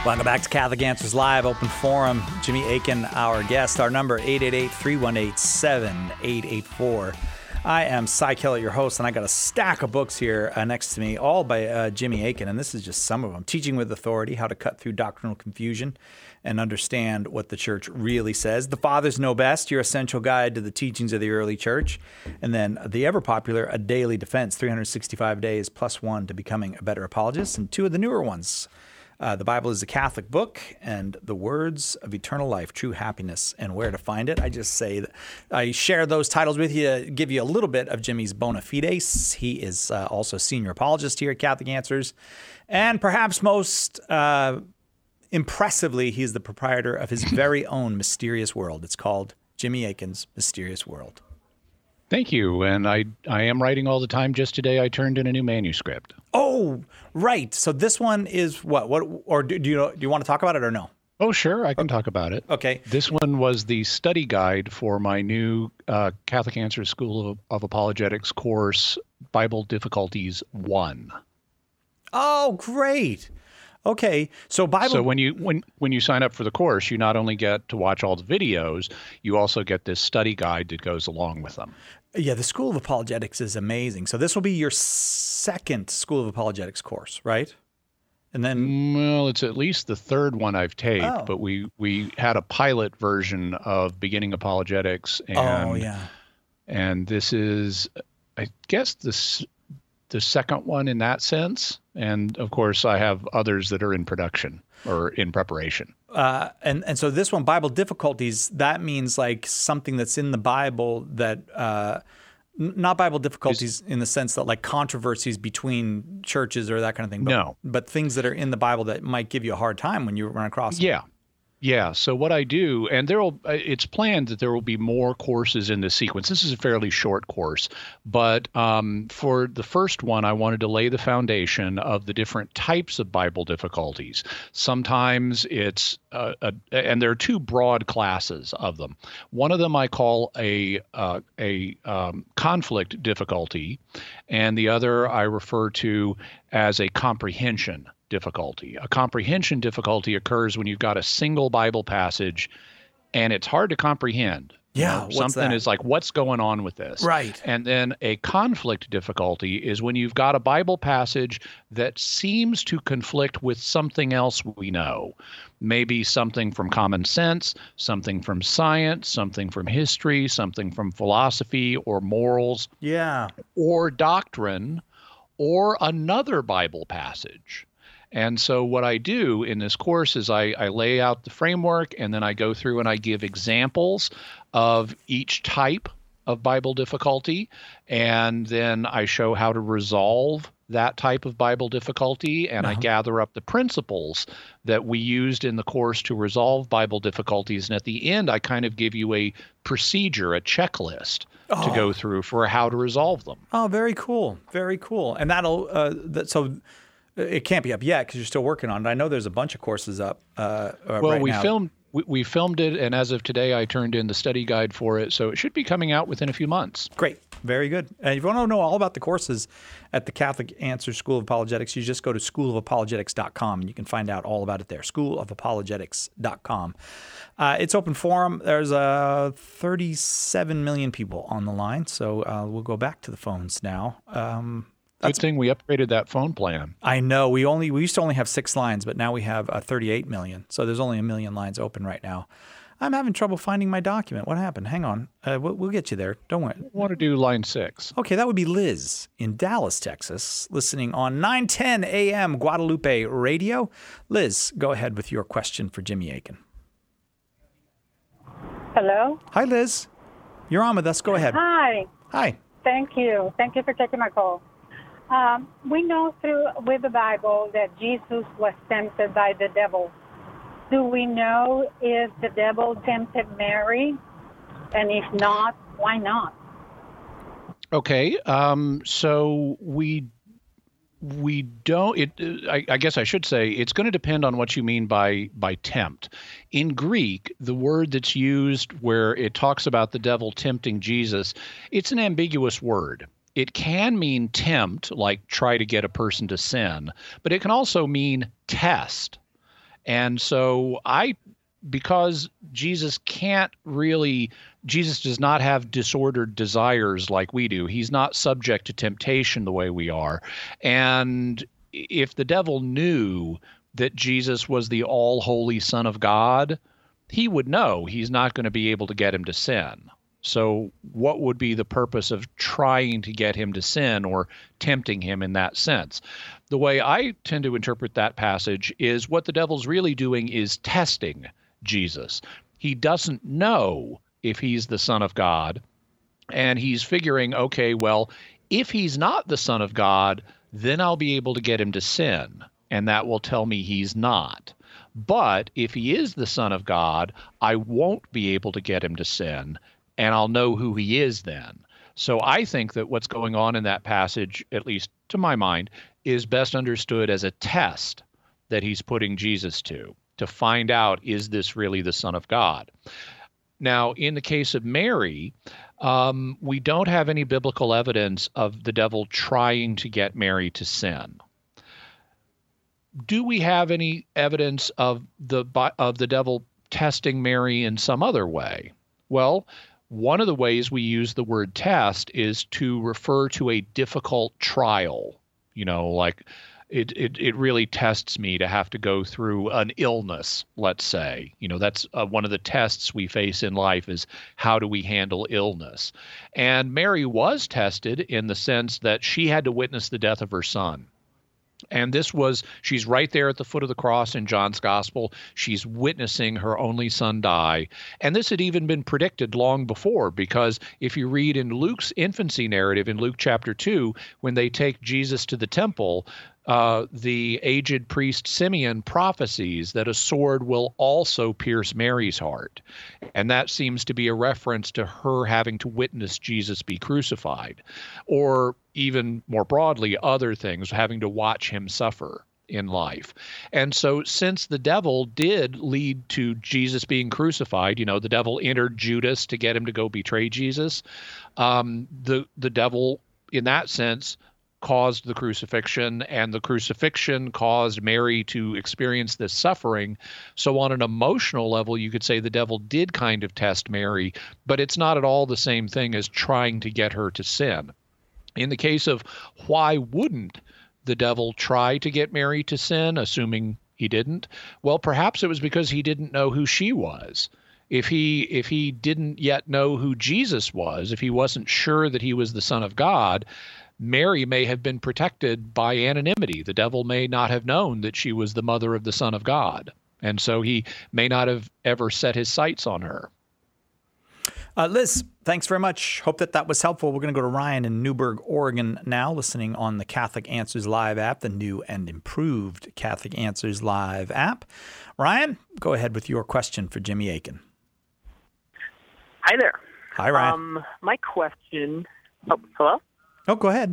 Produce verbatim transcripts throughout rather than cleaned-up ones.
Welcome back to Catholic Answers Live, open forum. Jimmy Akin, our guest. Our number, eight eight eight, three one eight, seven eight eight four. I am Cy Kellett, your host, and I got a stack of books here uh, next to me, all by uh, Jimmy Akin, and this is just some of them. Teaching with Authority, How to Cut Through Doctrinal Confusion and Understand What the Church Really Says. The Fathers Know Best, Your Essential Guide to the Teachings of the Early Church. And then the ever-popular A Daily Defense, three hundred sixty-five Days Plus One to Becoming a Better Apologist. And two of the newer ones, Uh, the Bible is a Catholic book, and The Words of Eternal Life, True Happiness, and Where to Find It. I just say that I share those titles with you to give you a little bit of Jimmy's bona fides. He is uh, also senior apologist here at Catholic Answers. And perhaps most uh, impressively, he's the proprietor of his very own mysterious world. It's called Jimmy Akin's Mysterious World. Thank you. And I I am writing all the time. Just today, I turned in a new manuscript. Oh, right. So this one is what? What? Or do, do you do you want to talk about it or no? Oh, sure. I can talk about it. Okay. This one was the study guide for my new uh, Catholic Answers School of, of Apologetics course, Bible Difficulties one. Oh, great. Okay, so Bible. So when you when when you sign up for the course, you not only get to watch all the videos, you also get this study guide that goes along with them. Yeah, the School of Apologetics is amazing. So this will be your second School of Apologetics course, right? And then, well, it's at least the third one I've taped, Oh. but we we had a pilot version of Beginning Apologetics, and oh yeah, and this is, I guess, this. the second one in that sense. And of course, I have others that are in production or in preparation. uh, and and so this one, Bible difficulties, that means like something that's in the Bible that, uh, n- not Bible difficulties in the sense that like controversies between churches or that kind of thing. But, No. but things that are in the Bible that might give you a hard time when you run across them. Yeah. Yeah. So what I do, and there will, it's planned that there will be more courses in this sequence. This is a fairly short course, but um, for the first one, I wanted to lay the foundation of the different types of Bible difficulties. Sometimes it's, uh, a, and there are two broad classes of them. One of them I call a uh, a um, conflict difficulty, and the other I refer to as a comprehension difficulty. A comprehension difficulty occurs when you've got a single Bible passage and it's hard to comprehend. Yeah, You know, what's something that? is like, what's going on with this? Right. And then a conflict difficulty is when you've got a Bible passage that seems to conflict with something else we know. Maybe something from common sense, something from science, something from history, something from philosophy or morals Yeah. or doctrine, or another Bible passage. And so what I do in this course is I, I lay out the framework, and then I go through and I give examples of each type of Bible difficulty, and then I show how to resolve that type of Bible difficulty, and I Uh-huh. gather up the principles that we used in the course to resolve Bible difficulties. And at the end, I kind of give you a procedure, a checklist to Oh. go through for how to resolve them. Oh, very cool. Very cool. And that'll, uh, that, so it can't be up yet because you're still working on it. I know there's a bunch of courses up uh, uh, Well, right we now. filmed we, we filmed it, and as of today, I turned in the study guide for it, so it should be coming out within a few months. Great. Very good. And if you want to know all about the courses at the Catholic Answers School of Apologetics, you just go to school of apologetics dot com and you can find out all about it there, school of apologetics dot com. Uh, it's open forum. There's uh, thirty-seven million people on the line, so uh, we'll go back to the phones now. Um, Good thing we upgraded that phone plan. I know we only we used to only have six lines, but now we have uh, thirty-eight million. So there's only a million lines open right now. I'm having trouble finding my document. What happened? Hang on. Uh, we'll, we'll get you there. Don't worry. I want to do line six. Okay, that would be Liz in Dallas, Texas, listening on nine ten A M Guadalupe Radio. Liz, go ahead with your question for Jimmy Akin. Hello? Hi, Liz. You're on with us. Go ahead. Hi. Hi. Thank you. Thank you for taking my call. Um, we know through with the Bible that Jesus was tempted by the devil. Do we know if the devil tempted Mary? And if not, why not? Okay, um, so we we don't. It. I, I guess I should say it's going to depend on what you mean by by tempt. In Greek, the word that's used where it talks about the devil tempting Jesus, it's an ambiguous word. It can mean tempt, like try to get a person to sin, but it can also mean test. And so I, because Jesus can't really, Jesus does not have disordered desires like we do. He's not subject to temptation the way we are. And if the devil knew that Jesus was the all-holy Son of God, he would know he's not going to be able to get him to sin. So what would be the purpose of trying to get him to sin or tempting him in that sense? The way I tend to interpret that passage is what the devil's really doing is testing Jesus. He doesn't know if he's the Son of God, and he's figuring, okay, well, if he's not the Son of God, then I'll be able to get him to sin, and that will tell me he's not. But if he is the Son of God, I won't be able to get him to sin, and I'll know who he is then. So I think that what's going on in that passage, at least to my mind, is best understood as a test that he's putting Jesus to, to find out, is this really the Son of God? Now, in the case of Mary, um, we don't have any biblical evidence of the devil trying to get Mary to sin. Do we have any evidence of the of the devil testing Mary in some other way? Well, one of the ways we use the word test is to refer to a difficult trial. You know, like it, it, it really tests me to have to go through an illness, let's say. You know, that's uh, one of the tests we face in life is how do we handle illness? And Mary was tested in the sense that she had to witness the death of her son. And this was, she's right there at the foot of the cross in John's gospel. She's witnessing her only son die. And this had even been predicted long before, because if you read in Luke's infancy narrative in Luke chapter two, when they take Jesus to the temple, uh, the aged priest Simeon prophesies that a sword will also pierce Mary's heart. And that seems to be a reference to her having to witness Jesus be crucified, or even more broadly, other things, having to watch him suffer in life. And so since the devil did lead to Jesus being crucified, you know, the devil entered Judas to get him to go betray Jesus, um, the, the devil, in that sense, caused the crucifixion, and the crucifixion caused Mary to experience this suffering. So on an emotional level, you could say the devil did kind of test Mary, but it's not at all the same thing as trying to get her to sin. In the case of why wouldn't the devil try to get Mary to sin, assuming he didn't? Well, perhaps it was because he didn't know who she was. If he if he didn't yet know who Jesus was, if he wasn't sure that he was the Son of God, Mary may have been protected by anonymity. The devil may not have known that she was the mother of the Son of God, and so he may not have ever set his sights on her. Uh, Liz, thanks very much. Hope that that was helpful. We're going to go to Ryan in Newberg, Oregon now, listening on the Catholic Answers Live app, the new and improved Catholic Answers Live app. Ryan, go ahead with your question for Jimmy Akin. Hi there. Hi, Ryan. Um, my question... Oh, hello? Oh, go ahead.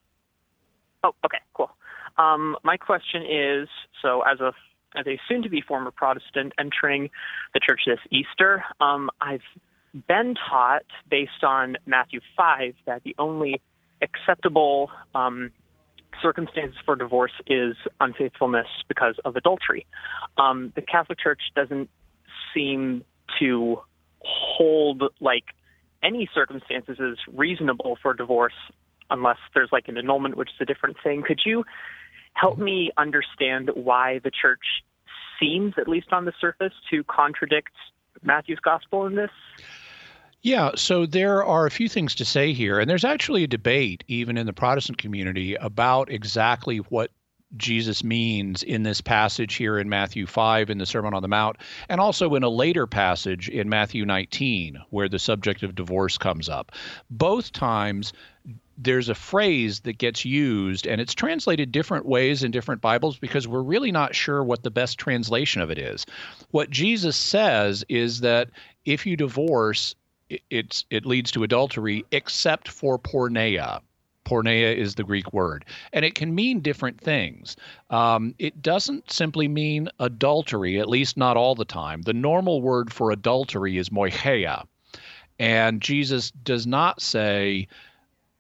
Oh, okay, cool. Um, my question is, so as a as a soon-to-be former Protestant entering the church this Easter, um, I've been taught, based on Matthew five, that the only acceptable um, circumstance for divorce is unfaithfulness because of adultery. Um, the Catholic Church doesn't seem to hold, like, any circumstances as reasonable for divorce unless there's, like, an annulment, which is a different thing. Could you help me understand why the Church seems, at least on the surface, to contradict Matthew's gospel in this? Yeah, so there are a few things to say here, and there's actually a debate even in the Protestant community about exactly what Jesus means in this passage here in Matthew five in the Sermon on the Mount, and also in a later passage in Matthew nineteen where the subject of divorce comes up. Both times there's a phrase that gets used, and it's translated different ways in different Bibles because we're really not sure what the best translation of it is. What Jesus says is that if you divorce, it's it leads to adultery except for porneia. Porneia is the Greek word, and it can mean different things. Um, it doesn't simply mean adultery, at least not all the time. The normal word for adultery is moicheia, and Jesus does not say,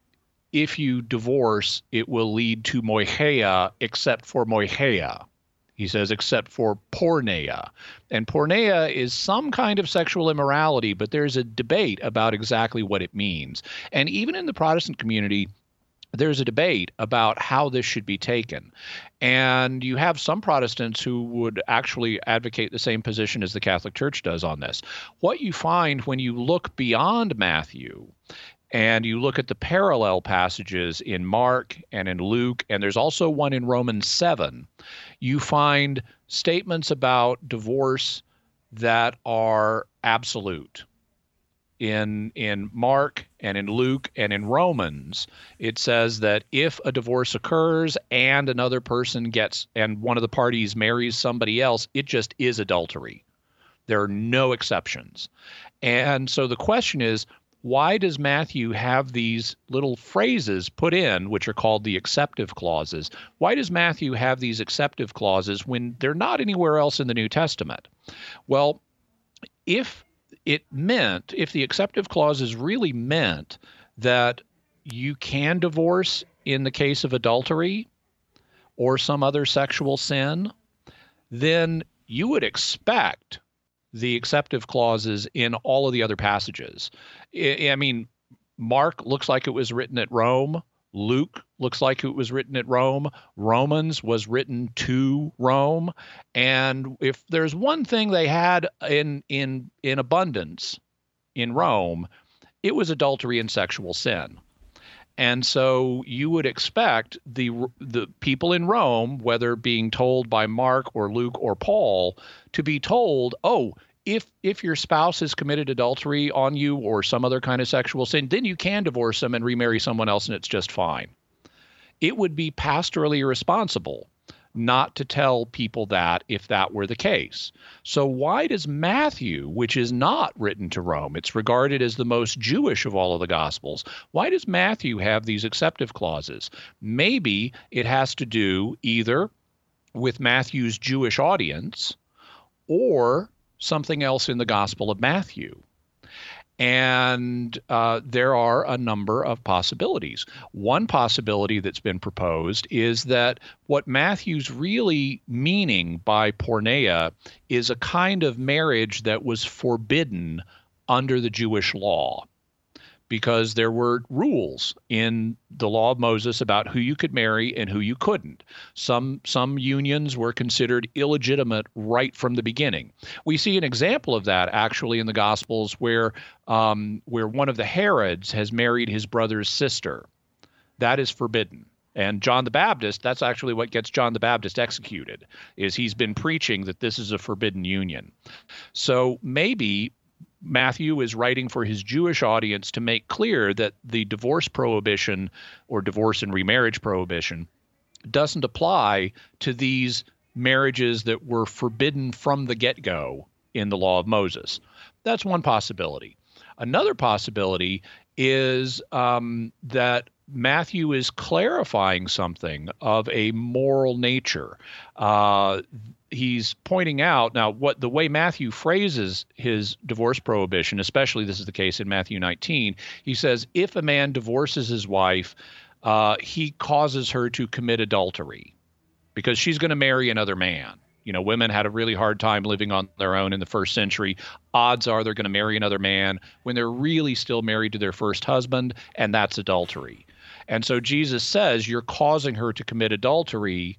if you divorce, it will lead to moicheia except for moicheia. He says, except for porneia. And porneia is some kind of sexual immorality, but there's a debate about exactly what it means. And even in the Protestant community, there's a debate about how this should be taken. And you have some Protestants who would actually advocate the same position as the Catholic Church does on this. What you find when you look beyond Matthew and you look at the parallel passages in Mark and in Luke, and there's also one in Romans seven, you find statements about divorce that are absolute. In in Mark and in Luke and in Romans, it says that if a divorce occurs and another person gets, and one of the parties marries somebody else, it just is adultery. There are no exceptions. And so the question is, why does Matthew have these little phrases put in, which are called the acceptive clauses? Why does Matthew have these acceptive clauses when they're not anywhere else in the New Testament? Well, if it meant, if the acceptive clauses really meant that you can divorce in the case of adultery or some other sexual sin, then you would expect the acceptive clauses in all of the other passages. I mean, Mark looks like it was written at Rome. Luke looks like it was written at Rome. Romans was written to Rome. And if there's one thing they had in in in abundance in Rome, it was adultery and sexual sin. And so you would expect the the people in Rome, whether being told by Mark or Luke or Paul, to be told, oh, if if your spouse has committed adultery on you or some other kind of sexual sin, then you can divorce them and remarry someone else and it's just fine. It would be pastorally irresponsible not to tell people that if that were the case. So why does Matthew, which is not written to Rome, it's regarded as the most Jewish of all of the Gospels, why does Matthew have these acceptive clauses? Maybe it has to do either with Matthew's Jewish audience or something else in the Gospel of Matthew. And uh, there are a number of possibilities. One possibility that's been proposed is that what Matthew's really meaning by porneia is a kind of marriage that was forbidden under the Jewish law, because there were rules in the law of Moses about who you could marry and who you couldn't. Some some unions were considered illegitimate right from the beginning. We see an example of that actually in the Gospels where um, where one of the Herods has married his brother's sister. That is forbidden. And John the Baptist, that's actually what gets John the Baptist executed, is he's been preaching that this is a forbidden union. So maybe Matthew is writing for his Jewish audience to make clear that the divorce prohibition or divorce and remarriage prohibition doesn't apply to these marriages that were forbidden from the get-go in the law of Moses. That's one possibility. Another possibility is um, that Matthew is clarifying something of a moral nature. Uh, he's pointing out now what the way Matthew phrases his divorce prohibition, especially this is the case in Matthew nineteen, he says, if a man divorces his wife, uh, he causes her to commit adultery because she's going to marry another man. You know, women had a really hard time living on their own in the first century. Odds are they're going to marry another man when they're really still married to their first husband, and that's adultery. And so Jesus says you're causing her to commit adultery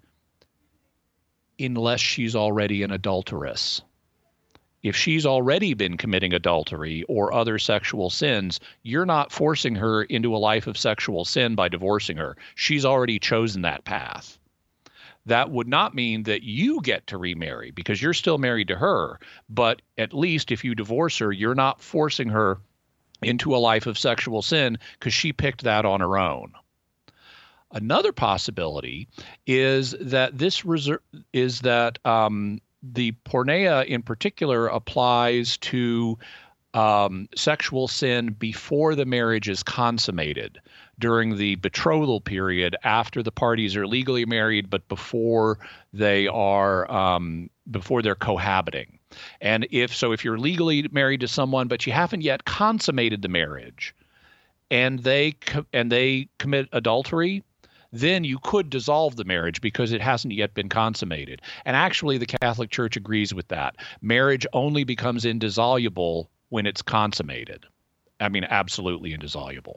unless she's already an adulteress. If she's already been committing adultery or other sexual sins, you're not forcing her into a life of sexual sin by divorcing her. She's already chosen that path. That would not mean that you get to remarry because you're still married to her. But at least if you divorce her, you're not forcing her into a life of sexual sin because she picked that on her own. Another possibility is that this reser- is that um, the porneia in particular applies to um, sexual sin before the marriage is consummated, during the betrothal period after the parties are legally married, but before they are um, before they're cohabiting. And if so, if you're legally married to someone but you haven't yet consummated the marriage, and they co- and they commit adultery, then you could dissolve the marriage because it hasn't yet been consummated. And actually, the Catholic Church agrees with that. Marriage only becomes indissoluble when it's consummated. I mean, absolutely indissoluble.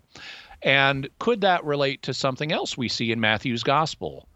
And could that relate to something else we see in Matthew's gospel?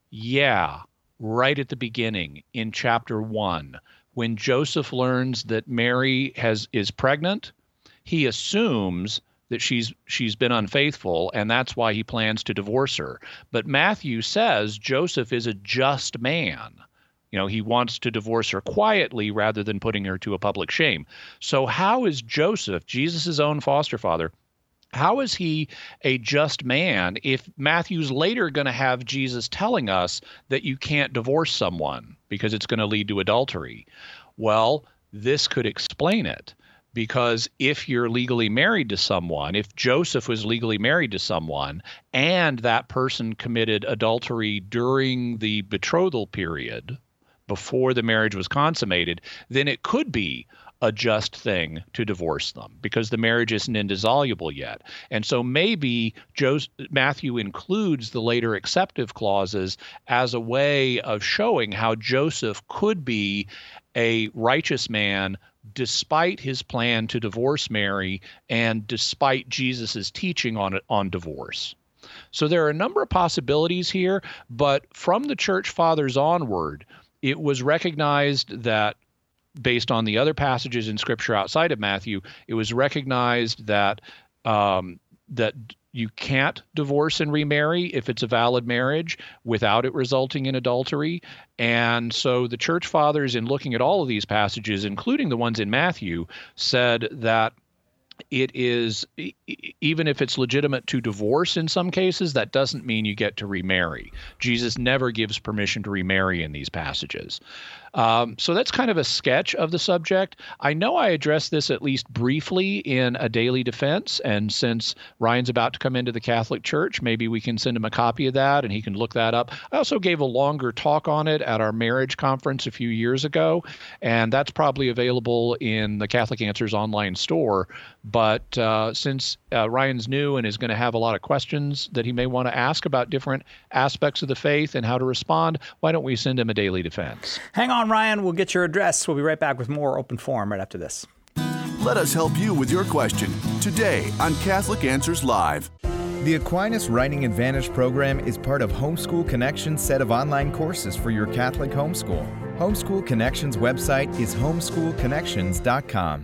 Yeah, right at the beginning in chapter one, when Joseph learns that Mary has is pregnant, he assumes that she's she's been unfaithful, and that's why he plans to divorce her. But Matthew says Joseph is a just man. You know, he wants to divorce her quietly rather than putting her to a public shame. So how is Joseph, Jesus' own foster father, how is he a just man if Matthew's later going to have Jesus telling us that you can't divorce someone because it's going to lead to adultery? Well, this could explain it. Because if you're legally married to someone, if Joseph was legally married to someone and that person committed adultery during the betrothal period before the marriage was consummated, then it could be a just thing to divorce them because the marriage isn't indissoluble yet. And so maybe Joseph, Matthew includes the later acceptive clauses as a way of showing how Joseph could be a righteous man despite his plan to divorce Mary and despite Jesus's teaching on on divorce. So there are a number of possibilities here, but from the church fathers onward, it was recognized that based on the other passages in Scripture outside of Matthew, it was recognized that um, that you can't divorce and remarry if it's a valid marriage without it resulting in adultery. And so the church fathers, in looking at all of these passages, including the ones in Matthew, said that it is, even if it's legitimate to divorce in some cases, that doesn't mean you get to remarry. Jesus never gives permission to remarry in these passages. Um, so that's kind of a sketch of the subject. I know I addressed this at least briefly in A Daily Defense, and since Ryan's about to come into the Catholic Church, maybe we can send him a copy of that and he can look that up. I also gave a longer talk on it at our marriage conference a few years ago, and that's probably available in the Catholic Answers online store. But uh, since uh, Ryan's new and is going to have a lot of questions that he may want to ask about different aspects of the faith and how to respond, why don't we send him A Daily Defense? Hang on, Ryan. We'll get your address. We'll be right back with more Open Forum right after this. Let us help you with your question today on Catholic Answers Live. The Aquinas Writing Advantage program is part of Homeschool Connections' set of online courses for your Catholic homeschool. Homeschool Connections' website is homeschool connections dot com.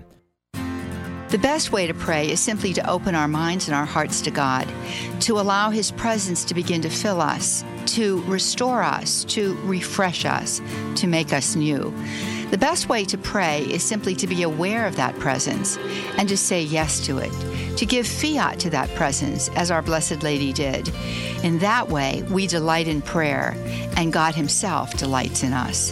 The best way to pray is simply to open our minds and our hearts to God, to allow His presence to begin to fill us, to restore us, to refresh us, to make us new. The best way to pray is simply to be aware of that presence and to say yes to it, to give fiat to that presence as our Blessed Lady did. In that way, we delight in prayer, and God Himself delights in us.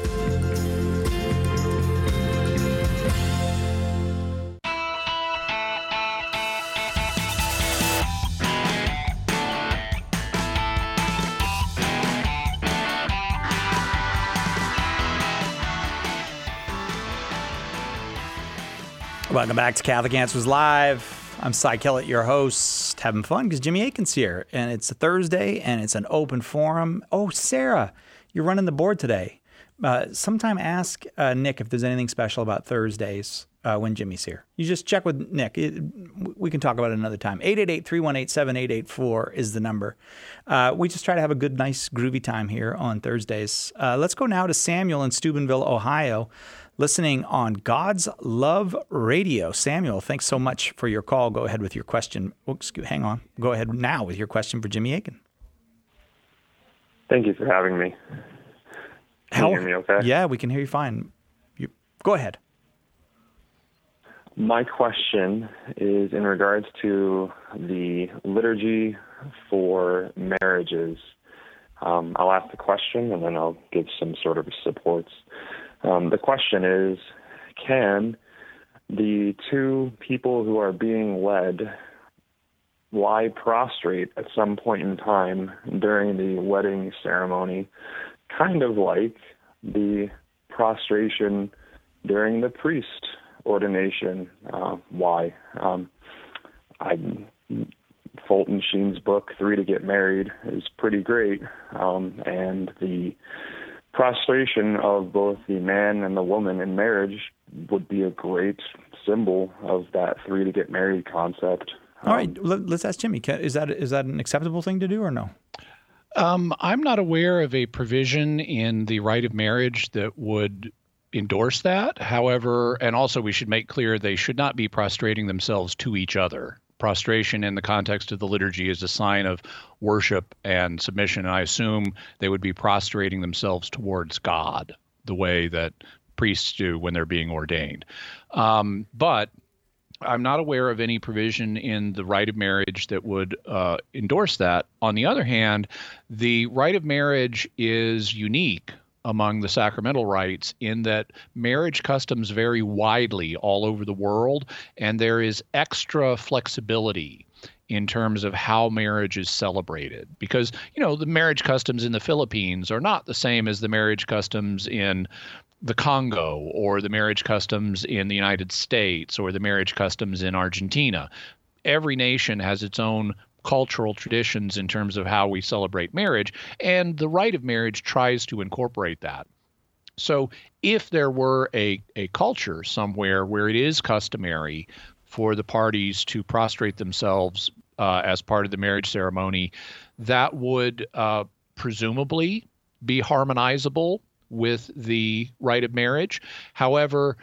Welcome back to Catholic Answers Live. I'm Cy Kellett, your host, having fun because Jimmy Akin's here, and it's a Thursday, and it's an open forum. Oh, Sarah, you're running the board today. Uh, sometime ask uh, Nick if there's anything special about Thursdays uh, when Jimmy's here. You just check with Nick. It, we can talk about it another time. eight eight eight, three one eight, seven eight eight four is the number. Uh, we just try to have a good, nice, groovy time here on Thursdays. Uh, let's go now to Samuel in Steubenville, Ohio, listening on God's Love Radio. Samuel, thanks so much for your call. Go ahead with your question. Oh, excuse, hang on. Go ahead now with your question for Jimmy Akin. Thank you for having me. Can How, you hear me okay? Yeah, we can hear you fine. You, go ahead. My question is in regards to the liturgy for marriages. Um, I'll ask the question and then I'll give some sort of supports. Um, the question is, can the two people who are being led lie prostrate at some point in time during the wedding ceremony, kind of like the prostration during the priest ordination? Uh, why? Um, I Fulton Sheen's book, Three to Get Married, is pretty great. Um, and the prostration of both the man and the woman in marriage would be a great symbol of that three to get married concept. All right, let's ask Jimmy. Is that is that an acceptable thing to do or no? Um, I'm not aware of a provision in the rite of marriage that would endorse that. However, and also we should make clear they should not be prostrating themselves to each other. Prostration in the context of the liturgy is a sign of worship and submission. And I assume they would be prostrating themselves towards God the way that priests do when they're being ordained. Um, but I'm not aware of any provision in the rite of marriage that would uh, endorse that. On the other hand, the rite of marriage is unique among the sacramental rites in that marriage customs vary widely all over the world, and there is extra flexibility in terms of how marriage is celebrated. Because, you know, the marriage customs in the Philippines are not the same as the marriage customs in the Congo or the marriage customs in the United States or the marriage customs in Argentina. Every nation has its own cultural traditions in terms of how we celebrate marriage, and the rite of marriage tries to incorporate that. So if there were a, a culture somewhere where it is customary for the parties to prostrate themselves uh, as part of the marriage ceremony, that would uh, presumably be harmonizable with the rite of marriage. However,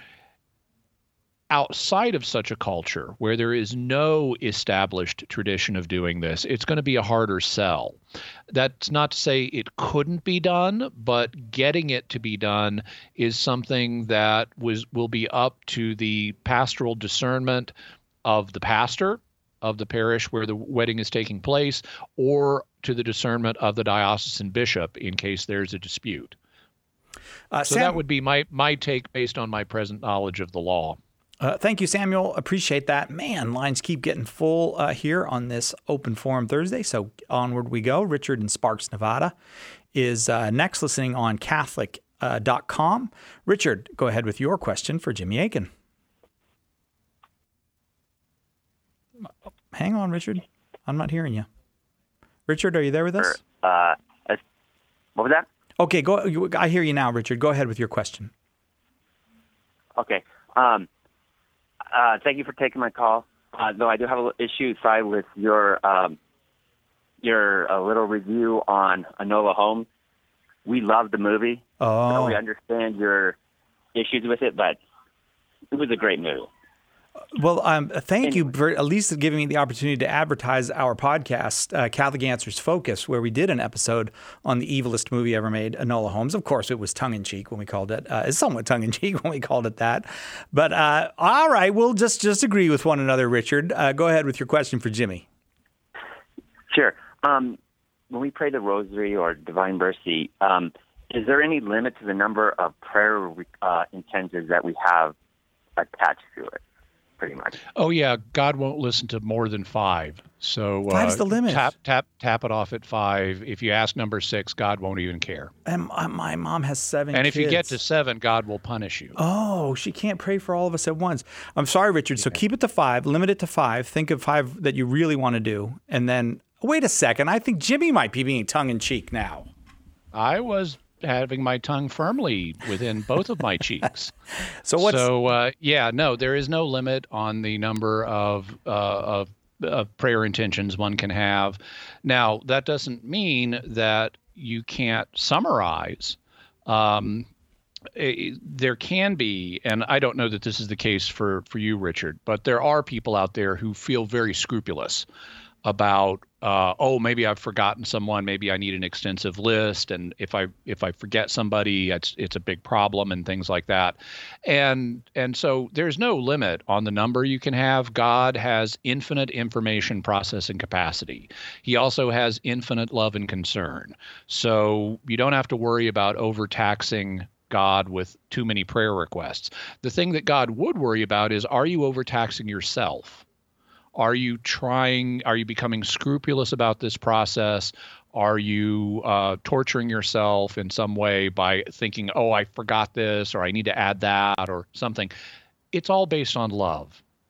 outside of such a culture where there is no established tradition of doing this, it's going to be a harder sell. That's not to say it couldn't be done, but getting it to be done is something that was will be up to the pastoral discernment of the pastor of the parish where the wedding is taking place, or to the discernment of the diocesan bishop in case there's a dispute. Uh, so Sam, that would be my my take based on my present knowledge of the law. Uh, thank you, Samuel. Appreciate that. Man, lines keep getting full uh, here on this Open Forum Thursday, so onward we go. Richard in Sparks, Nevada, is uh, next, listening on Catholic dot com. Richard, go ahead with your question for Jimmy Akin. Hang on, Richard. I'm not hearing you. Richard, are you there with us? Uh, what was that? Okay, go. I hear you now, Richard. Go ahead with your question. Okay. Um, uh, thank you for taking my call. Uh, though I do have a little issue side with your um, your uh, little review on Enola Holmes. We love the movie. Oh. So we understand your issues with it, but it was a great movie. Well, um, thank you for at least giving me the opportunity to advertise our podcast, uh, Catholic Answers Focus, where we did an episode on the evilest movie ever made, Enola Holmes. Of course, it was tongue-in-cheek when we called it. Uh, it's somewhat tongue-in-cheek when we called it that. But uh, all right, we'll just, just agree with one another, Richard. Uh, go ahead with your question for Jimmy. Sure. Um, when we pray the Rosary or Divine Mercy, um, is there any limit to the number of prayer uh, intentions that we have attached to it? Pretty much. Oh yeah, God won't listen to more than five. So uh, five's the limit. Tap tap tap it off at five. If you ask number six, God won't even care. And my mom has seven. And kids. if you get to seven, God will punish you. Oh, she can't pray for all of us at once. I'm sorry, Richard. Yeah. So keep it to five. Limit it to five. Think of five that you really want to do, and then wait a second. I think Jimmy might be being tongue in cheek now. I was having my tongue firmly within both of my cheeks. So what's... So, uh, yeah, no, there is no limit on the number of, uh, of, of prayer intentions one can have. Now, that doesn't mean that you can't summarize. Um, it, there can be, and I don't know that this is the case for, for you, Richard, but there are people out there who feel very scrupulous about, uh, oh, maybe I've forgotten someone, maybe I need an extensive list, and if I if I forget somebody, it's it's a big problem, and things like that. And and so there's no limit on the number you can have. God has infinite information processing capacity. He also has infinite love and concern. So you don't have to worry about overtaxing God with too many prayer requests. The thing that God would worry about is, are you overtaxing yourself? Are you trying, are you becoming scrupulous about this process? Are you uh, torturing yourself in some way by thinking, oh, I forgot this, or I need to add that, or something? It's all based on love.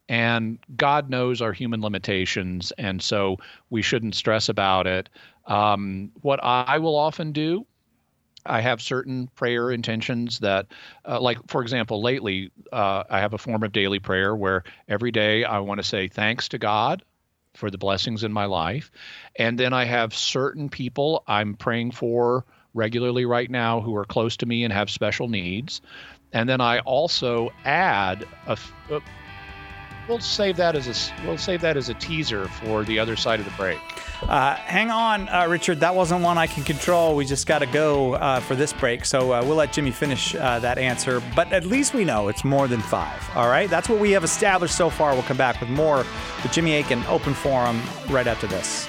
And God knows our human limitations, and so we shouldn't stress about it. Um, what I will often do, I have certain prayer intentions that, uh, like, for example, lately, uh, I have a form of daily prayer where every day I want to say thanks to God for the blessings in my life. And then I have certain people I'm praying for regularly right now who are close to me and have special needs. And then I also add a, a we'll save that as a we'll save that as a teaser for the other side of the break. Uh, hang on, uh, Richard. That wasn't one I can control. We just got to go uh, for this break. So uh, we'll let Jimmy finish uh, that answer. But at least we know it's more than five. All right. That's what we have established so far. We'll come back with more with Jimmy Akin Open Forum right after this.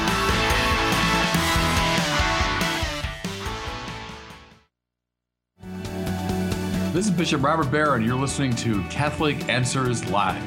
This is Bishop Robert Barron, and you're listening to Catholic Answers Live.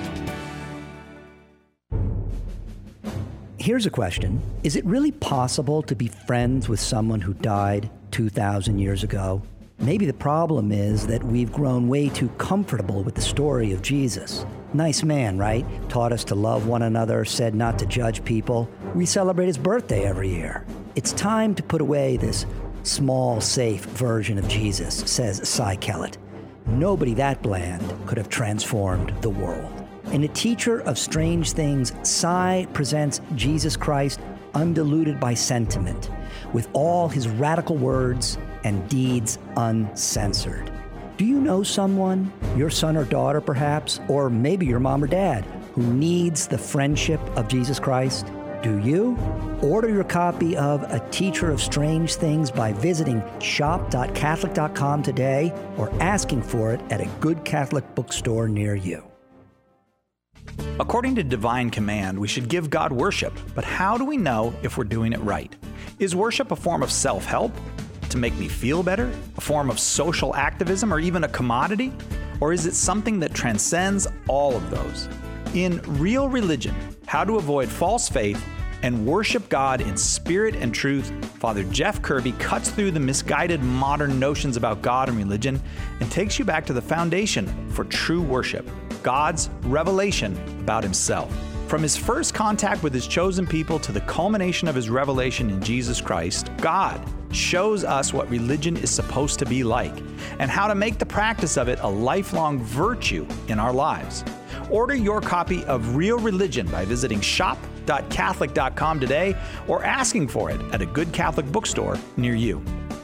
Here's a question. Is it really possible to be friends with someone who died two thousand years ago? Maybe the problem is that we've grown way too comfortable with the story of Jesus. Nice man, right? Taught us to love one another, said not to judge people. We celebrate his birthday every year. It's time to put away this small, safe version of Jesus, says Cy Kellett. Nobody that bland could have transformed the world. In A Teacher of Strange Things, Cy presents Jesus Christ undiluted by sentiment, with all his radical words and deeds uncensored. Do you know someone, your son or daughter perhaps, or maybe your mom or dad, who needs the friendship of Jesus Christ? Do you? Order your copy of A Teacher of Strange Things by visiting shop dot catholic dot com today or asking for it at a good Catholic bookstore near you. According to divine command, we should give God worship, but how do we know if we're doing it right? Is worship a form of self-help to make me feel better, a form of social activism, or even a commodity? Or is it something that transcends all of those? In Real Religion, How to Avoid False Faith and Worship God in Spirit and Truth, Father Jeff Kirby cuts through the misguided modern notions about God and religion and takes you back to the foundation for true worship, God's revelation about himself. From his first contact with his chosen people to the culmination of his revelation in Jesus Christ, God shows us what religion is supposed to be like and how to make the practice of it a lifelong virtue in our lives. Order your copy of Real Religion by visiting shop dot catholic dot com today or asking for it at a good Catholic bookstore near you.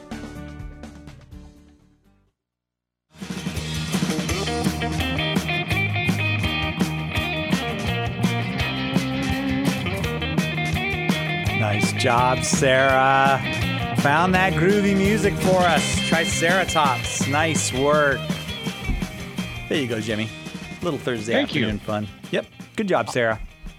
Nice job, Sarah. Found that groovy music for us. Triceratops. Nice work. There you go, Jimmy. Little Thursday Thank afternoon you. fun. Yep. Good job, Sarah.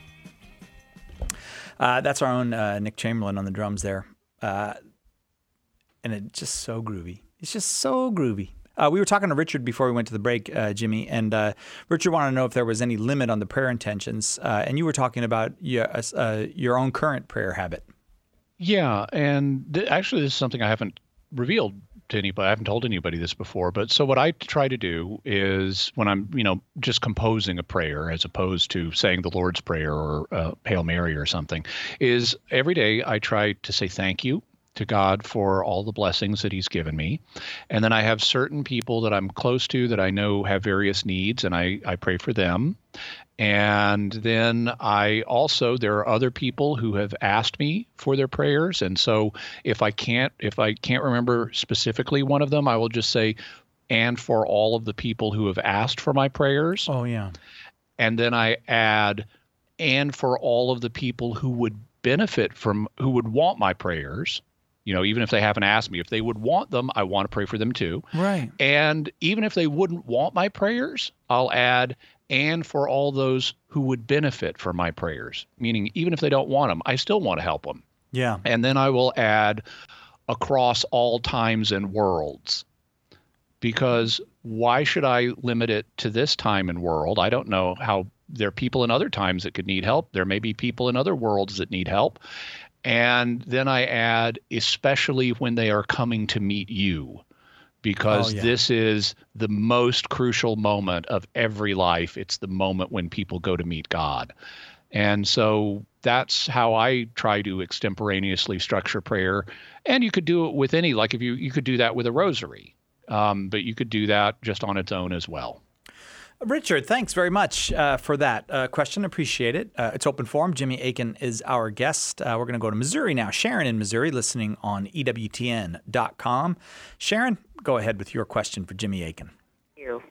Uh, that's our own uh, Nick Chamberlain on the drums there. Uh, and it's just so groovy. It's just so groovy. Uh, we were talking to Richard before we went to the break, uh, Jimmy, and uh, Richard wanted to know if there was any limit on the prayer intentions. Uh, and you were talking about your, uh, your own current prayer habit. Yeah, and th- actually this is something I haven't revealed to anybody. I haven't told anybody this before, but so what I try to do is when I'm, you know, just composing a prayer as opposed to saying the Lord's Prayer or uh, Hail Mary or something, is every day I try to say thank you to God for all the blessings that he's given me. And then I have certain people that I'm close to that I know have various needs, and I, I pray for them. And then I also, there are other people who have asked me for their prayers. And so if I can't, if I can't remember specifically one of them, I will just say, and for all of the people who have asked for my prayers. Oh, yeah. And then I add, and for all of the people who would benefit from, who would want my prayers. You know, even if they haven't asked me, if they would want them, I want to pray for them too. Right. And even if they wouldn't want my prayers, I'll add, and for all those who would benefit from my prayers, meaning even if they don't want them, I still want to help them. Yeah. And then I will add across all times and worlds, because why should I limit it to this time and world? I don't know how there are people in other times that could need help. There may be people in other worlds that need help. And then I add, especially when they are coming to meet you, because Oh, yeah. this is the most crucial moment of every life. It's the moment when people go to meet God. And so that's how I try to extemporaneously structure prayer. And you could do it with any, like if you, you could do that with a rosary, um, but you could do that just on its own as well. Richard, thanks very much uh, for that uh, question. Appreciate it. Uh, it's open forum. Jimmy Akin is our guest. Uh, we're going to go to Missouri now. Sharon in Missouri, listening on E W T N dot com. Sharon, go ahead with your question for Jimmy Akin. Thank you.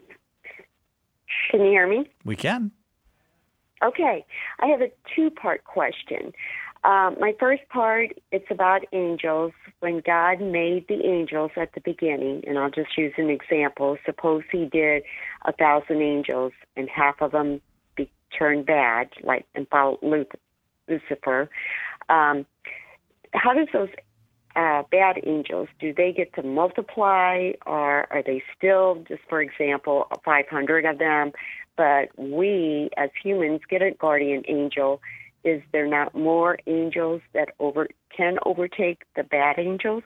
Can you hear me? We can. Okay. I have a two-part question. Um, my first part, it's about angels. When God made the angels at the beginning, and I'll just use an example. Suppose he did a thousand angels and half of them be turned bad, like and followed Lucifer. Um, how does those uh, bad angels, do they get to multiply, or are they still, just for example, five hundred of them, but we as humans get a guardian angel? Is there not more angels that over can overtake the bad angels?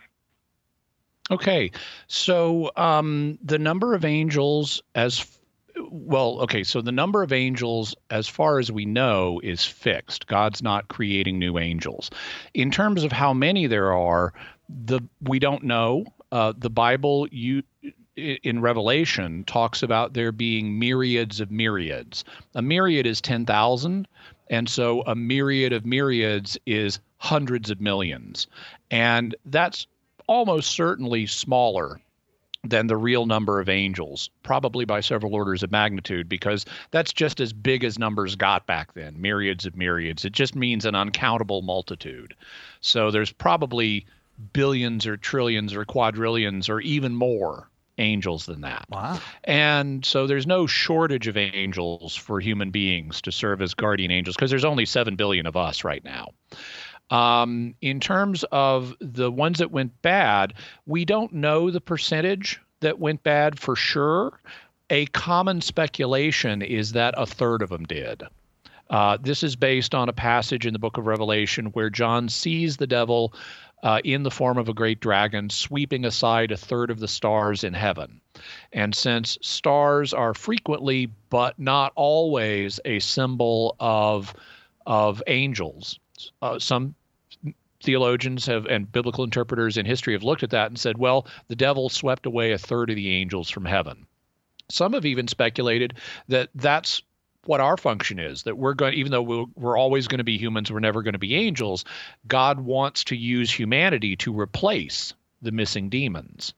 Okay, so um, the number of angels as well, okay, so the number of angels, as far as we know, is fixed. God's not creating new angels. In terms of how many there are, the we don't know. Uh, the Bible, you in Revelation, talks about there being myriads of myriads. A myriad is ten thousand. And so a myriad of myriads is hundreds of millions. And that's almost certainly smaller than the real number of angels, probably by several orders of magnitude, because that's just as big as numbers got back then, myriads of myriads. It just means an uncountable multitude. So there's probably billions or trillions or quadrillions or even more angels than that. Wow. And so there's no shortage of angels for human beings to serve as guardian angels, because there's only seven billion of us right now. Um, in terms of the ones that went bad, we don't know the percentage that went bad for sure. A common speculation is that a third of them did. Uh, this is based on a passage in the book of Revelation where John sees the devil Uh, in the form of a great dragon, sweeping aside a third of the stars in heaven. And since stars are frequently, but not always, a symbol of, of angels, uh, some theologians have and biblical interpreters in history have looked at that and said, well, the devil swept away a third of the angels from heaven. Some have even speculated that that's what our function is, that we're going, even though we're, we're always going to be humans, we're never going to be angels. God wants to use humanity to replace the missing demons.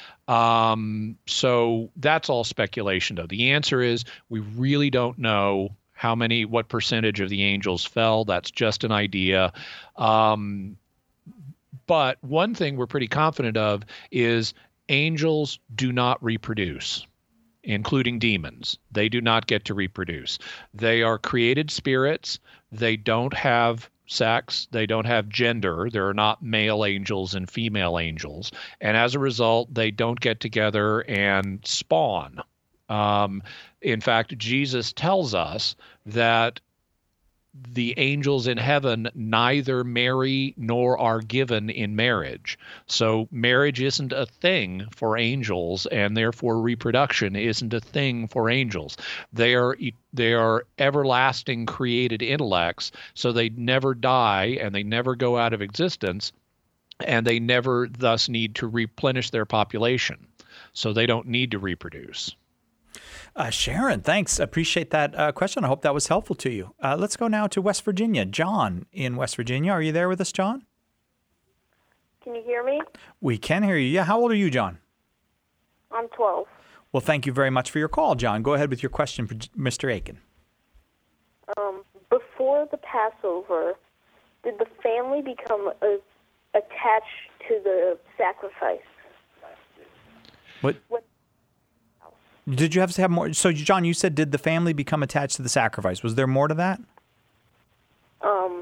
Um, so that's all speculation, though. The answer is we really don't know how many, what percentage of the angels fell. That's just an idea. Um, but one thing we're pretty confident of is angels do not reproduce, including demons. They do not get to reproduce. They are created spirits. They don't have sex. They don't have gender. There are not male angels and female angels. And as a result, they don't get together and spawn. Um, in fact, Jesus tells us that the angels in heaven neither marry nor are given in marriage. So marriage isn't a thing for angels, and therefore reproduction isn't a thing for angels. They are they are everlasting created intellects, so they never die and they never go out of existence, and they never thus need to replenish their population. So they don't need to reproduce. Uh, Sharon, thanks. Appreciate that uh, question. I hope that was helpful to you. Uh, let's go now to West Virginia. John in West Virginia. Are you there with us, John? Can you hear me? We can hear you. Yeah. How old are you, John? I'm twelve. Well, thank you very much for your call, John. Go ahead with your question for Mister Akin. Um, before the Passover, did the family become uh, attached to the sacrifice? What? what? Did you have to have more? So, John, you said, did the family become attached to the sacrifice? Was there more to that? Um,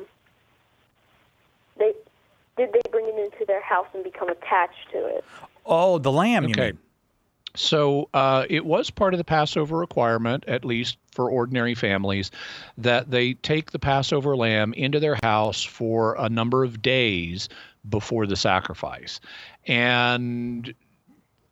they did they bring it into their house and become attached to it? Oh, the lamb, you Okay. mean? So uh, it was part of the Passover requirement, at least for ordinary families, that they take the Passover lamb into their house for a number of days before the sacrifice. And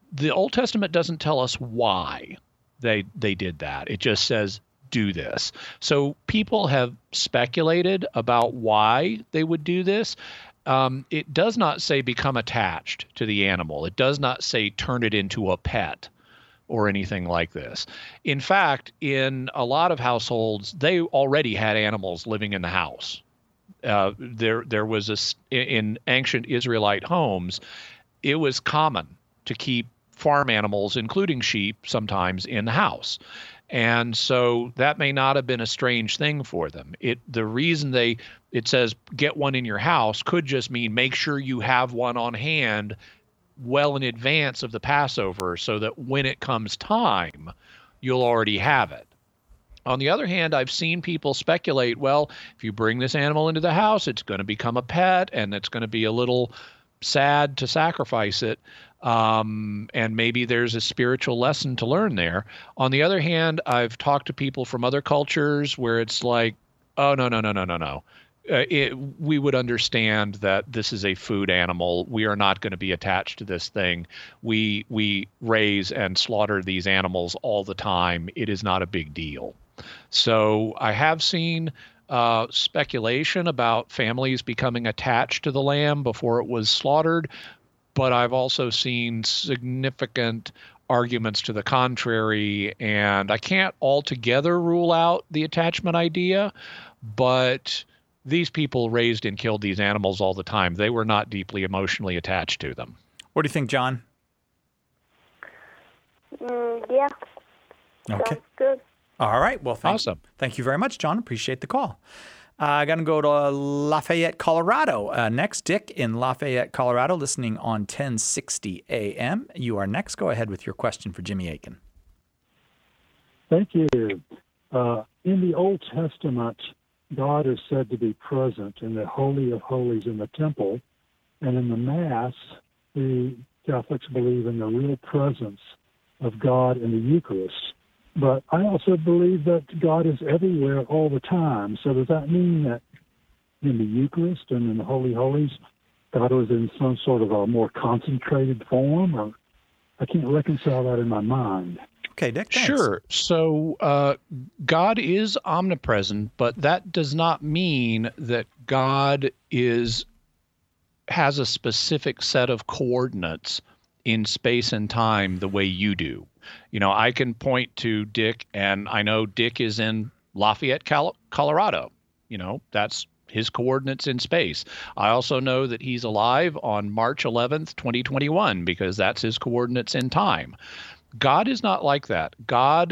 the Old Testament doesn't tell us why they they did that. It just says, do this. So people have speculated about why they would do this. Um, it does not say become attached to the animal. It does not say turn it into a pet or anything like this. In fact, in a lot of households, they already had animals living in the house. Uh, there, there was a, in ancient Israelite homes, it was common to keep farm animals, including sheep, sometimes in the house. And so that may not have been a strange thing for them. It the reason they it says get one in your house could just mean make sure you have one on hand well in advance of the Passover so that when it comes time, you'll already have it. On the other hand, I've seen people speculate, well, if you bring this animal into the house, it's going to become a pet and it's going to be a little sad to sacrifice it. Um, and maybe there's a spiritual lesson to learn there. On the other hand, I've talked to people from other cultures where it's like, oh, no, no, no, no, no, no. Uh, it, we would understand that this is a food animal. We are not going to be attached to this thing. We we raise and slaughter these animals all the time. It is not a big deal. So I have seen uh, speculation about families becoming attached to the lamb before it was slaughtered, but I've also seen significant arguments to the contrary, and I can't altogether rule out the attachment idea, but these people raised and killed these animals all the time. They were not deeply emotionally attached to them. What do you think, John? Mm, yeah. Okay. Sounds good. All right. Well, thank, awesome. Thank you very much, John. Appreciate the call. Uh, I'm going to go to Lafayette, Colorado. Uh, next, Dick in Lafayette, Colorado, listening on ten sixty A M. You are next. Go ahead with your question for Jimmy Akin. Thank you. Uh, in the Old Testament, God is said to be present in the Holy of Holies in the temple, and in the Mass, the Catholics believe in the real presence of God in the Eucharist. But I also believe that God is everywhere all the time. So does that mean that in the Eucharist and in the Holy Holies, God was in some sort of a more concentrated form? Or I can't reconcile that in my mind. Okay, Dick, thanks. Sure. So uh, God is omnipresent, but that does not mean that God is has a specific set of coordinates in space and time the way you do. You know, I can point to Dick, and I know Dick is in Lafayette, Colorado. You know, that's his coordinates in space. I also know that he's alive on March eleventh, twenty twenty-one, because that's his coordinates in time. God is not like that. God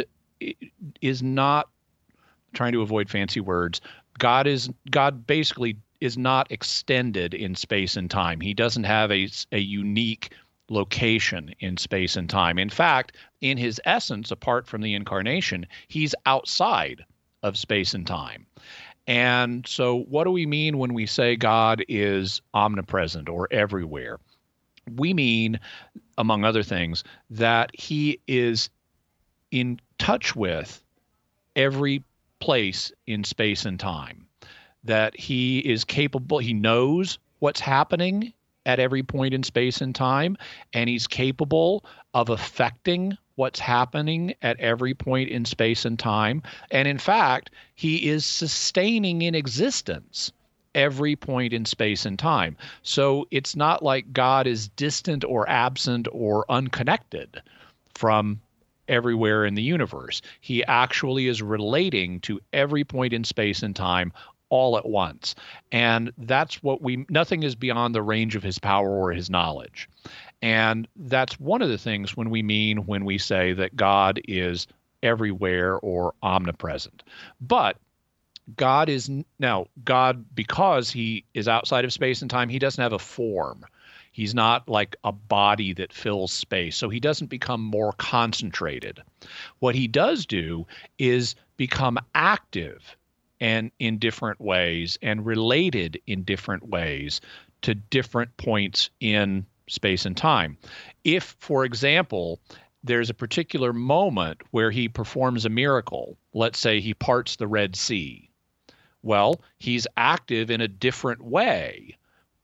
is not, trying to avoid fancy words, God is God basically is not extended in space and time. He doesn't have a, a unique location in space and time. In fact, in his essence, apart from the incarnation, he's outside of space and time. And so what do we mean when we say God is omnipresent or everywhere? We mean, among other things, that he is in touch with every place in space and time, that he is capable, he knows what's happening at every point in space and time, and he's capable of affecting what's happening at every point in space and time. And in fact, he is sustaining in existence every point in space and time. So it's not like God is distant or absent or unconnected from everywhere in the universe. He actually is relating to every point in space and time all at once. And that's what we, nothing is beyond the range of his power or his knowledge. And that's one of the things when we mean when we say that God is everywhere or omnipresent. But God is, now, God, because he is outside of space and time, he doesn't have a form. He's not like a body that fills space, so he doesn't become more concentrated. What he does do is become active and in different ways and related in different ways to different points in space and time. If, for example, there's a particular moment where he performs a miracle, let's say he parts the Red Sea, well, he's active in a different way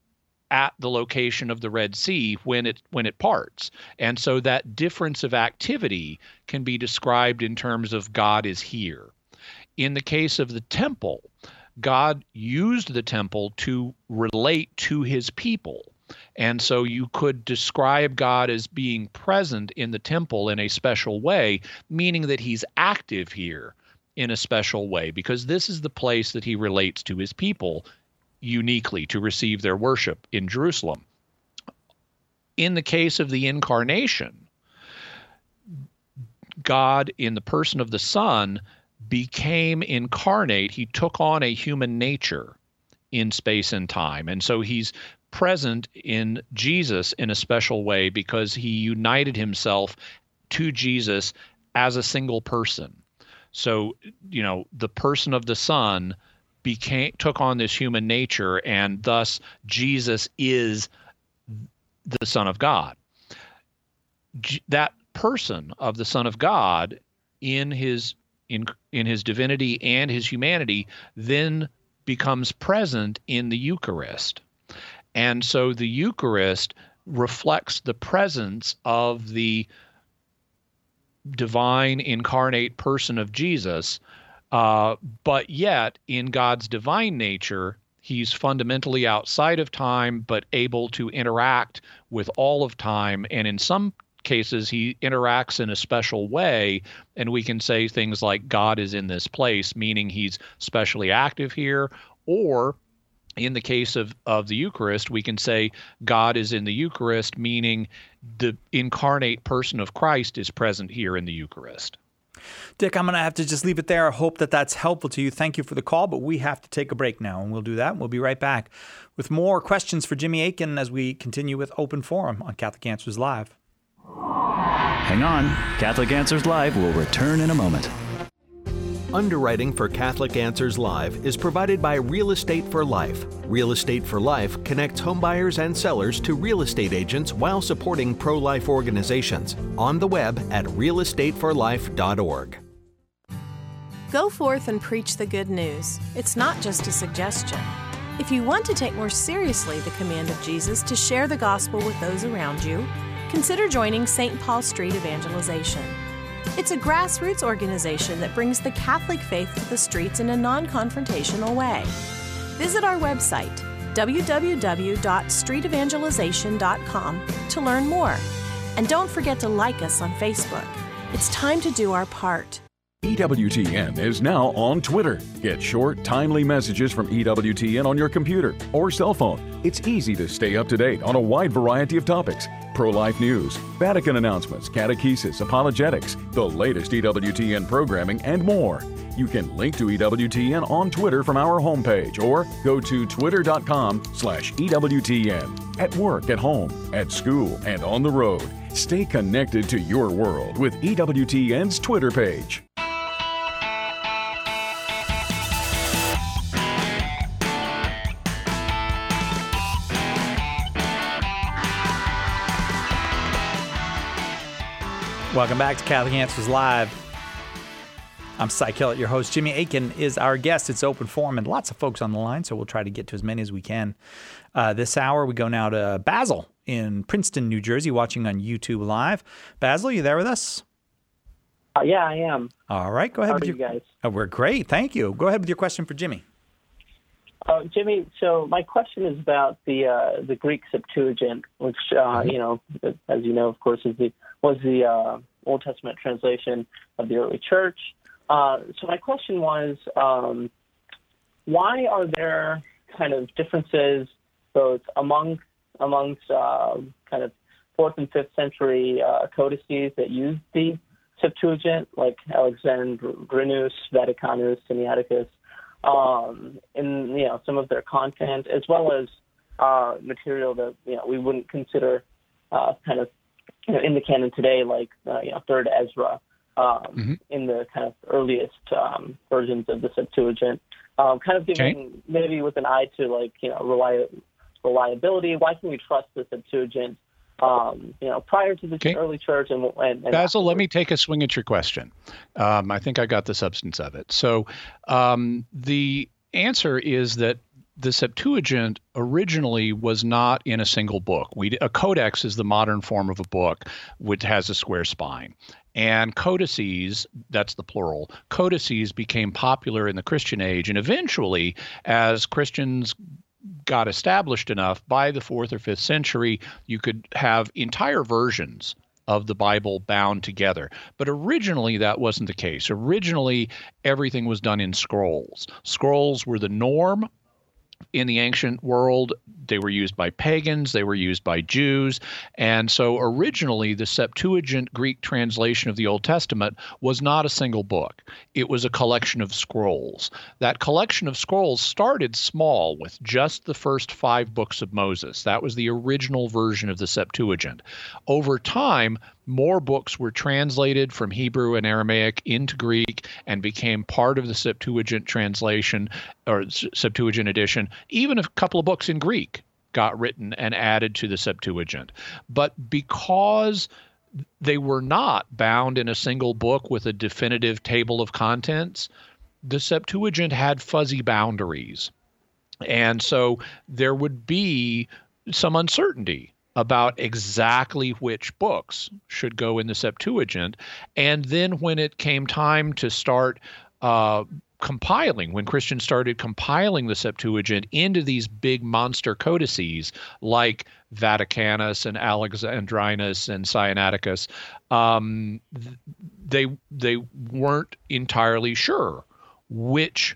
at the location of the Red Sea when it when it parts. And so that difference of activity can be described in terms of God is here. In the case of the temple, God used the temple to relate to his people. And so you could describe God as being present in the temple in a special way, meaning that he's active here in a special way, because this is the place that he relates to his people uniquely to receive their worship in Jerusalem. In the case of the incarnation, God, in the person of the Son, became incarnate. He took on a human nature in space and time. And so he's present in Jesus in a special way because he united himself to Jesus as a single person. So, you know, the person of the Son became took on this human nature, and thus Jesus is the Son of God. G- that person of the Son of God in his in in his divinity and his humanity then becomes present in the Eucharist. And so the Eucharist reflects the presence of the divine incarnate person of Jesus, uh, but yet in God's divine nature, he's fundamentally outside of time, but able to interact with all of time. And in some cases, he interacts in a special way, and we can say things like God is in this place, meaning he's specially active here, or in the case of, of the Eucharist, we can say God is in the Eucharist, meaning the incarnate person of Christ is present here in the Eucharist. Dick, I'm going to have to just leave it there. I hope that that's helpful to you. Thank you for the call, but we have to take a break now, and we'll do that. We'll be right back with more questions for Jimmy Akin as we continue with Open Forum on Catholic Answers Live. Hang on. Catholic Answers Live will return in a moment. Underwriting for Catholic Answers Live is provided by Real Estate for Life. Real Estate for Life connects homebuyers and sellers to real estate agents while supporting pro-life organizations. On the web at real estate for life dot org. Go forth and preach the good news. It's not just a suggestion. If you want to take more seriously the command of Jesus to share the gospel with those around you, consider joining Saint Paul Street Evangelization. It's a grassroots organization that brings the Catholic faith to the streets in a non-confrontational way. Visit our website, w w w dot street evangelization dot com, to learn more. And don't forget to like us on Facebook. It's time to do our part. E W T N is now on Twitter. Get short, timely messages from E W T N on your computer or cell phone. It's easy to stay up to date on a wide variety of topics. Pro-life news, Vatican announcements, catechesis, apologetics, the latest E W T N programming, and more. You can link to E W T N on Twitter from our homepage or go to twitter.com slash EWTN. At work, at home, at school, and on the road. Stay connected to your world with E W T N's Twitter page. Welcome back to Catholic Answers Live. I'm Cy Kellett, your host. Jimmy Akin is our guest. It's Open Forum, and lots of folks on the line, so we'll try to get to as many as we can. Uh, this hour, we go now to Basil in Princeton, New Jersey, watching on YouTube Live. Basil, you there with us? Uh, yeah, I am. All right, go ahead. How with are your, you guys? Oh, we're great, thank you. Go ahead with your question for Jimmy. Uh, Jimmy, so my question is about the uh, the Greek Septuagint, which uh, mm-hmm. you know, as you know, of course, is the was the uh, Old Testament translation of the early church. Uh, so my question was, um, why are there kind of differences both among amongst uh, kind of fourth and fifth century uh, codices that use the Septuagint, like Alexandrinus, Vaticanus, Sinaiticus, um, in you know some of their content, as well as uh, material that you know we wouldn't consider uh, kind of you know in the canon today, like uh, you know Third Ezra, um, mm-hmm. in the kind of earliest um, versions of the Septuagint, um, kind of giving okay. maybe with an eye to like you know reli- reliability. Why can we trust the Septuagint? Um, you know, prior to the okay. early church and, and, and Basil, let me take a swing at your question. Um, I think I got the substance of it. So um, the answer is that the Septuagint originally was not in a single book. We, a codex is the modern form of a book which has a square spine. And codices, that's the plural, codices became popular in the Christian age. And eventually, as Christians got established enough, by the fourth or fifth century, you could have entire versions of the Bible bound together. But originally, that wasn't the case. Originally, everything was done in scrolls. Scrolls were the norm in the ancient world. They were used by pagans, they were used by Jews, and so originally the Septuagint Greek translation of the Old Testament was not a single book. It was a collection of scrolls. That collection of scrolls started small with just the first five books of Moses. That was the original version of the Septuagint. Over time, more books were translated from Hebrew and Aramaic into Greek and became part of the Septuagint translation or Septuagint edition. Even a couple of books in Greek got written and added to the Septuagint. But because they were not bound in a single book with a definitive table of contents, the Septuagint had fuzzy boundaries. And so there would be some uncertainty about exactly which books should go in the Septuagint. And then when it came time to start uh, compiling, when Christians started compiling the Septuagint into these big monster codices like Vaticanus and Alexandrinus and Sinaiticus, um, they, they weren't entirely sure which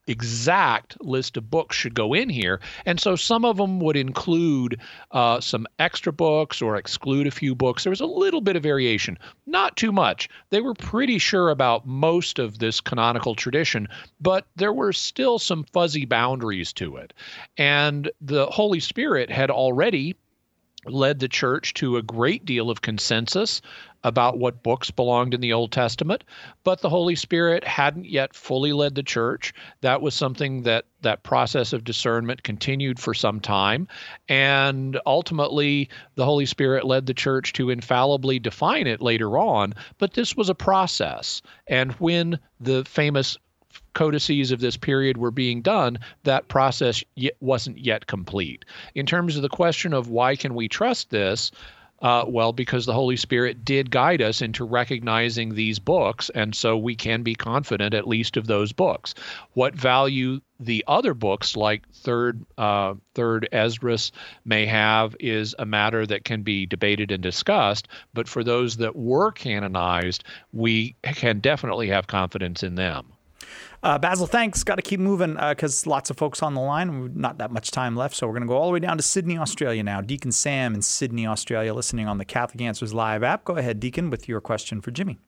exact list of books should go in here. And so some of them would include uh, some extra books or exclude a few books. There was a little bit of variation, not too much. They were pretty sure about most of this canonical tradition, but there were still some fuzzy boundaries to it. And the Holy Spirit had already led the church to a great deal of consensus about what books belonged in the Old Testament, but the Holy Spirit hadn't yet fully led the church. That was something that that process of discernment continued for some time, and ultimately the Holy Spirit led the church to infallibly define it later on, but this was a process. And when the famous codices of this period were being done, that process yet wasn't yet complete. In terms of the question of why can we trust this, uh, well, because the Holy Spirit did guide us into recognizing these books, and so we can be confident at least of those books. What value the other books, like Third uh, Third Esdras, may have is a matter that can be debated and discussed, but for those that were canonized, we can definitely have confidence in them. Uh, Basil, thanks. Got to keep moving because uh, lots of folks on the line. Not that much time left, so we're going to go all the way down to Sydney, Australia now. Deacon Sam in Sydney, Australia, listening on the Catholic Answers Live app. Go ahead, Deacon, with your question for Jimmy.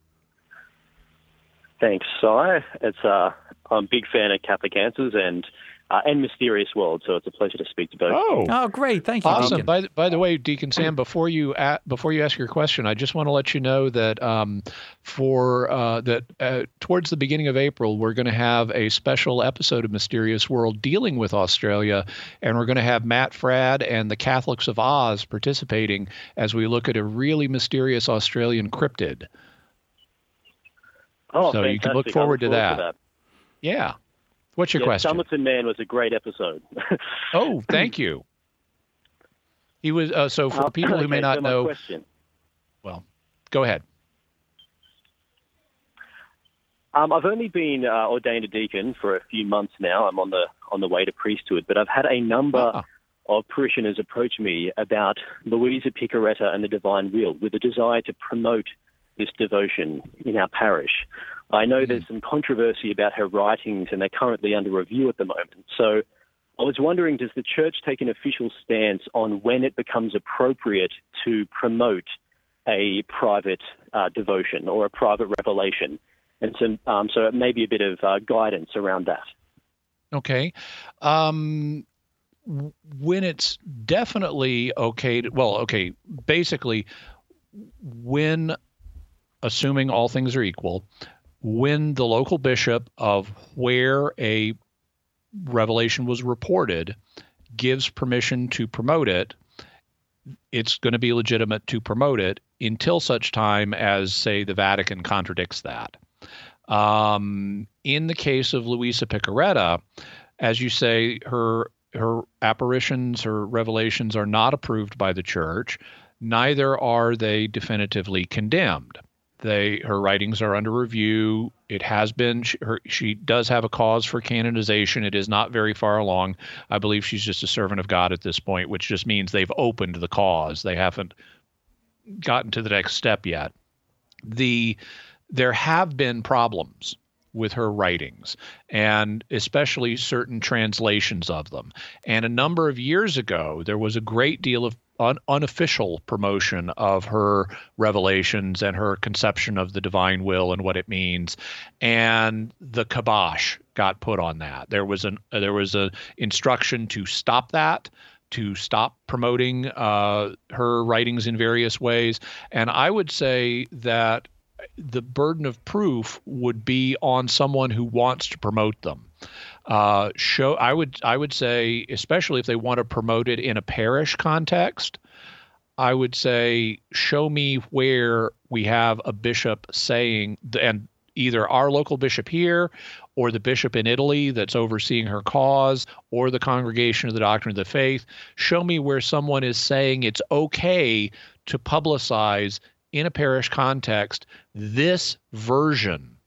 Thanks, Si. It's uh, I'm a big fan of Catholic Answers and uh, and Mysterious World, so it's a pleasure to speak to both. Oh, oh great. Thank you, awesome. Deacon. By the, by the way, Deacon Sam, before you a- before you ask your question, I just want to let you know that um, for uh, that uh, towards the beginning of April, we're going to have a special episode of Mysterious World dealing with Australia, and we're going to have Matt Fradd and the Catholics of Oz participating as we look at a really mysterious Australian cryptid. Oh, so fantastic. you can look forward, look to, forward that. to that. Yeah. What's your yeah, question? Somerton Man was a great episode. Oh, thank you. He was uh, so for Uh, people who may okay, not so my know. question. Well, go ahead. Um, I've only been uh, ordained a deacon for a few months now. I'm on the on the way to priesthood, but I've had a number Ah. of parishioners approach me about Luisa Picaretta and the Divine Wheel with a desire to promote this devotion in our parish. I know mm. there's some controversy about her writings, and they're currently under review at the moment. So I was wondering, does the Church take an official stance on when it becomes appropriate to promote a private uh, devotion or a private revelation? And so, um, so maybe a bit of uh, guidance around that. Okay. Um, when it's definitely okay to, well, okay, basically, when, assuming all things are equal, when the local bishop of where a revelation was reported gives permission to promote it, it's going to be legitimate to promote it until such time as, say, the Vatican contradicts that. Um, in the case of Luisa Picaretta, as you say, her her apparitions, her revelations are not approved by the church. Neither are they definitively condemned. They her writings are under review. It has been she, her, she does have a cause for canonization. It is not very far along. I believe she's just a servant of God at this point, which just means they've opened the cause. They haven't gotten to the next step yet. The there have been problems with her writings, and especially certain translations of them. And a number of years ago, there was a great deal of un- unofficial promotion of her revelations and her conception of the divine will and what it means. And the kibosh got put on that. There was an uh, there was a instruction to stop that, to stop promoting uh, her writings in various ways. And I would say that the burden of proof would be on someone who wants to promote them. Uh, show I would I would say, especially if they want to promote it in a parish context, I would say, show me where we have a bishop saying, and either our local bishop here or the bishop in Italy that's overseeing her cause or the Congregation of the Doctrine of the Faith, show me where someone is saying it's okay to publicize in a parish context this version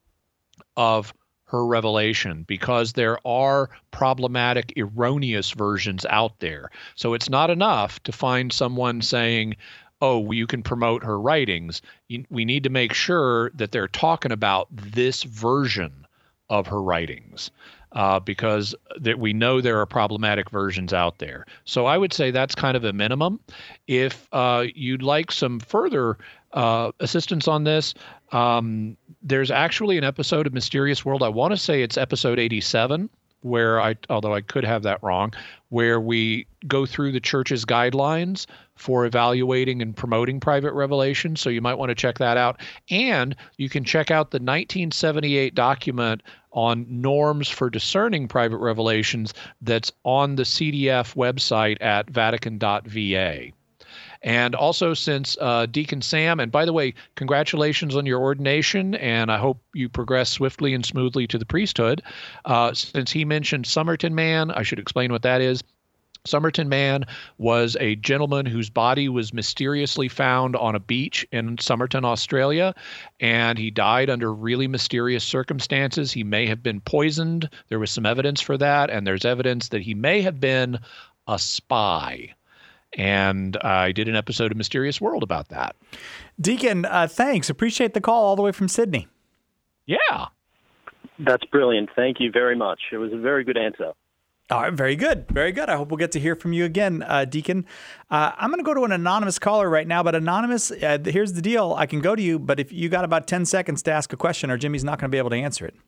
of her revelation, because there are problematic, erroneous versions out there. So it's not enough to find someone saying, oh, you can promote her writings. We need to make sure that they're talking about this version of her writings, uh, because that we know there are problematic versions out there. So I would say that's kind of a minimum. If uh, you'd like some further uh, assistance on this, um, there's actually an episode of Mysterious World. I want to say it's episode eighty-seven, where I, although I could have that wrong, where we go through the church's guidelines for evaluating and promoting private revelation. So you might want to check that out. And you can check out the nineteen seventy-eight document on norms for discerning private revelations that's on the C D F website at vatican dot v a. And also, since uh, Deacon Sam, and by the way, congratulations on your ordination, and I hope you progress swiftly and smoothly to the priesthood. Uh, since he mentioned Somerton Man, I should explain what that is. Somerton Man was a gentleman whose body was mysteriously found on a beach in Somerton, Australia, and he died under really mysterious circumstances. He may have been poisoned. There was some evidence for that, and there's evidence that he may have been a spy. And I did an episode of Mysterious World about that. Deacon, uh, thanks. Appreciate the call all the way from Sydney. Yeah. That's brilliant. Thank you very much. It was a very good answer. All right, very good. Very good. I hope we'll get to hear from you again, uh, Deacon. Uh, I'm going to go to an anonymous caller right now, but anonymous, uh, here's the deal. I can go to you, but if you got about ten seconds to ask a question, or Jimmy's not going to be able to answer it.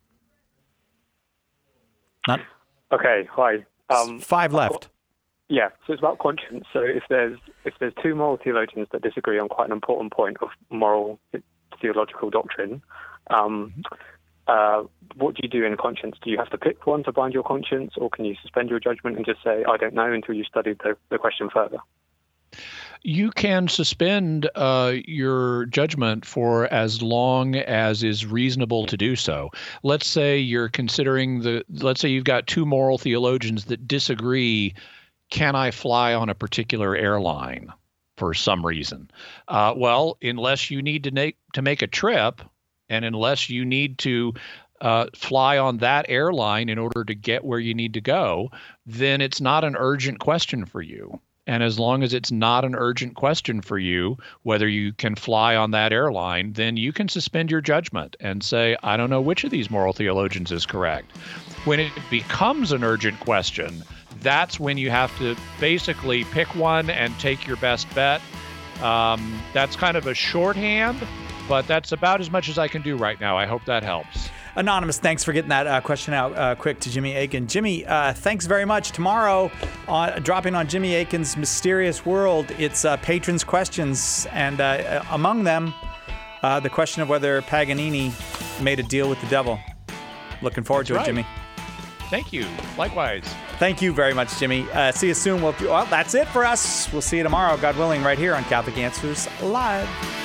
Not Okay, hi. Um, Five left. Yeah, so it's about conscience. So if there's if there's two moral theologians that disagree on quite an important point of moral theological doctrine, um, uh, what do you do in conscience? Do you have to pick one to bind your conscience, or can you suspend your judgment and just say, I don't know, until you studied the, the question further? You can suspend uh, your judgment for as long as is reasonable to do so. Let's say you're considering the, let's say you've got two moral theologians that disagree. Can I fly on a particular airline for some reason? Uh, well, unless you need to make to make a trip, and unless you need to uh, fly on that airline in order to get where you need to go, then it's not an urgent question for you. And as long as it's not an urgent question for you, whether you can fly on that airline, then you can suspend your judgment and say, I don't know which of these moral theologians is correct. When it becomes an urgent question, that's when you have to basically pick one and take your best bet. Um, that's kind of a shorthand, but that's about as much as I can do right now. I hope that helps. Anonymous, thanks for getting that uh, question out uh, quick to Jimmy Akin. Jimmy, uh, thanks very much. Tomorrow, uh, dropping on Jimmy Akin's Mysterious World, it's uh, patrons' questions, and uh, among them, uh, the question of whether Paganini made a deal with the devil. Looking forward That's to right. it, Jimmy. Thank you. Likewise. Thank you very much, Jimmy. Uh, see you soon. Well, well, that's it for us. We'll see you tomorrow, God willing, right here on Catholic Answers Live.